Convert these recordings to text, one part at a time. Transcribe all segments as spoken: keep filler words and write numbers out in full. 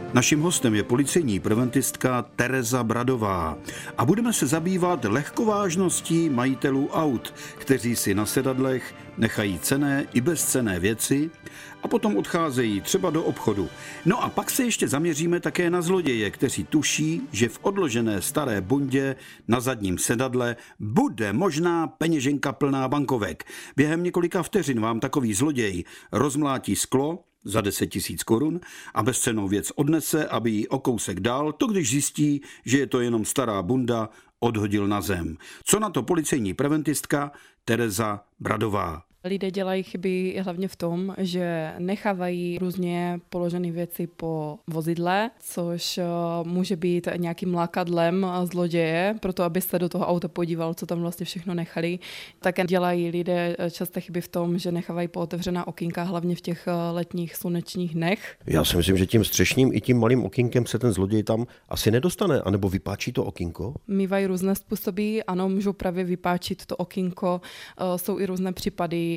Naším hostem je policejní preventistka Tereza Bradová a budeme se zabývat lehkovážností majitelů aut, kteří si na sedadlech nechají cenné i bezcenné věci a potom odcházejí třeba do obchodu. No a pak se ještě zaměříme také na zloděje, kteří tuší, že v odložené staré bundě na zadním sedadle bude možná peněženka plná bankovek. Během několika vteřin vám takový zloděj rozmlátí sklo za deset tisíc korun a bezcennou věc odnese, aby ji o kousek dál, to když zjistí, že je to jenom stará bunda, odhodil na zem. Co na to policejní preventistka Tereza Bradová? Lidé dělají chyby hlavně v tom, že nechávají různě položené věci po vozidle, což může být nějakým lákadlem zloděje, proto aby se do toho auta podíval, co tam vlastně všechno nechali. Také dělají lidé často chyby v tom, že nechávají pootevřená okýnka, hlavně v těch letních slunečních dnech. Já si myslím, že tím střešním i tím malým okýnkem se ten zloděj tam asi nedostane, anebo vypáčí to okýnko? Mývají různé způsoby, ano, můžou právě vypáčit to okýnko, jsou i různé případy,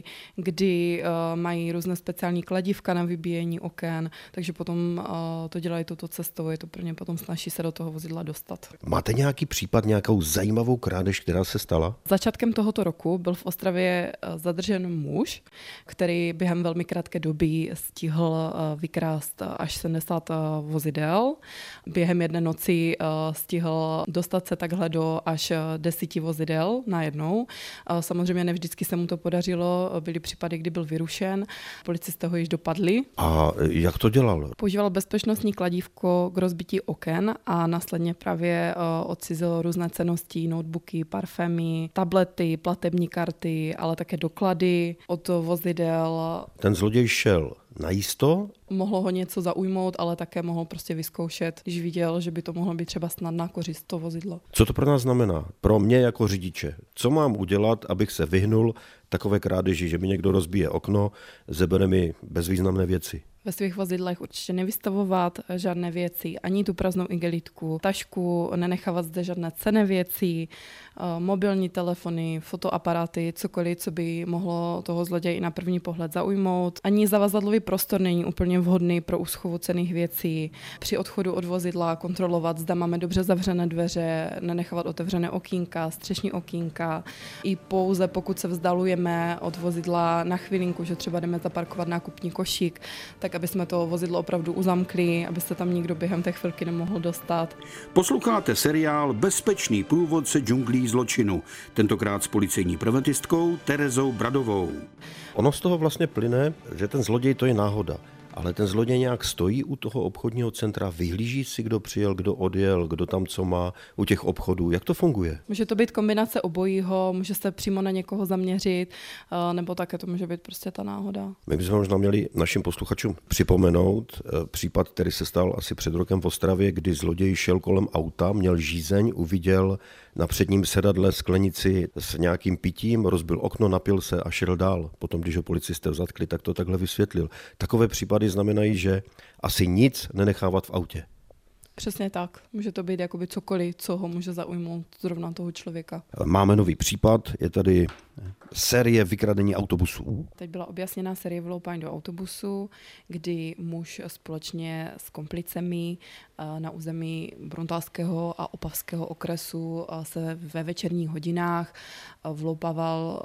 kdy uh, mají různé speciální kladívka na vybíjení oken, takže potom uh, to dělají touto cestou, je to pro ně potom snaží se do toho vozidla dostat. Máte nějaký případ, nějakou zajímavou krádež, která se stala? Začátkem tohoto roku byl v Ostravě zadržen muž, který během velmi krátké doby stihl uh, vykrást až sedmdesát vozidel. Během jedné noci uh, stihl dostat se takhle do až deseti vozidel najednou. Uh, samozřejmě nevždycky se mu to podařilo. Byly případy, kdy byl vyrušen, policisté ho již dopadli. A jak to dělal? Používal bezpečnostní kladívko k rozbití oken a následně právě odcizil různé cennosti, notebooky, parfémy, tablety, platební karty, ale také doklady od vozidel. Ten zloděj šel najisto? Mohlo ho něco zaujmout, ale také mohl prostě vyzkoušet, když viděl, že by to mohlo být třeba snadná kořist to vozidlo. Co to pro nás znamená? Pro mě jako řidiče. Co mám udělat, abych se vyhnul takové krádeži, že mi někdo rozbije okno, zebere mi bezvýznamné věci? Ve svých vozidlech určitě nevystavovat žádné věci, ani tu prázdnou igelitku, tašku, nenechávat zde žádné cenné věci, mobilní telefony, fotoaparáty, cokoliv, co by mohlo toho zloděje i na první pohled zaujmout. Ani zavazadlový prostor není úplně vhodný pro úschovu cenných věcí. Při odchodu od vozidla kontrolovat, zda máme dobře zavřené dveře, nenechávat otevřené okýnka, střešní okýnka. I pouze pokud se vzdalujeme od vozidla na chvilinku, že třeba jdeme zaparkovat nákupní košík, tak aby jsme to vozidlo opravdu uzamkli, aby se tam nikdo během té chvilky nemohl dostat. Posloucháte seriál Bezpečný průvodce džunglí zločinu, tentokrát s policejní preventistkou Terezou Bradovou. Ono z toho vlastně plyne, že ten zloděj to je náhoda. Ale ten zloděj nějak stojí u toho obchodního centra, vyhlíží si, kdo přijel, kdo odjel, kdo tam co má u těch obchodů. Jak to funguje? Může to být kombinace obojího, může se přímo na někoho zaměřit, nebo také to může být prostě ta náhoda. My bychom možná měli našim posluchačům připomenout případ, který se stal asi před rokem v Ostravě, kdy zloděj šel kolem auta, měl žízeň, uviděl na předním sedadle sklenici s nějakým pitím, rozbil okno, napil se a šel dál. Potom, když ho policisté zatkli, tak to takhle vysvětlil. Takové případy znamenají, že asi nic nenechávat v autě. Přesně tak. Může to být jakoby cokoliv, co ho může zaujmout zrovna toho člověka. Máme nový případ, je tady série vykradení autobusů. Teď byla objasněná série vloupání do autobusu, kdy muž společně s komplicemi na území Bruntálského a Opavského okresu se ve večerních hodinách vloupával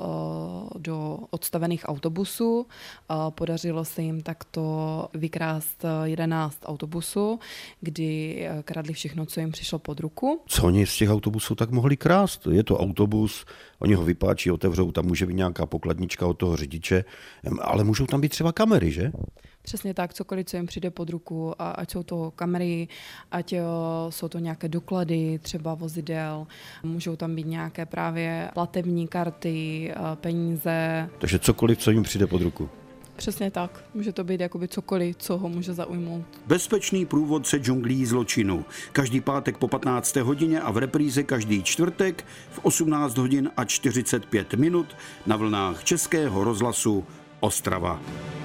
do odstavených autobusů. Podařilo se jim takto vykrást jedenáct autobusů, kdy kradli všechno, co jim přišlo pod ruku. Co oni z těch autobusů tak mohli krást? Je to autobus, oni ho vypáčí, otevřou, tam může být nějaká pokladnička od toho řidiče, ale můžou tam být třeba kamery, že? Přesně tak, cokoliv, co jim přijde pod ruku, a ať jsou to kamery, ať jsou to nějaké doklady, třeba vozidel, můžou tam být nějaké právě platební karty, peníze. Takže cokoliv, co jim přijde pod ruku. Přesně tak. Může to být jakoby cokoliv, co ho může zaujmout. Bezpečný průvodce džunglí zločinu. Každý pátek po patnácté hodině a v repríze každý čtvrtek v osmnáct hodin a čtyřicet pět minut na vlnách Českého rozhlasu Ostrava.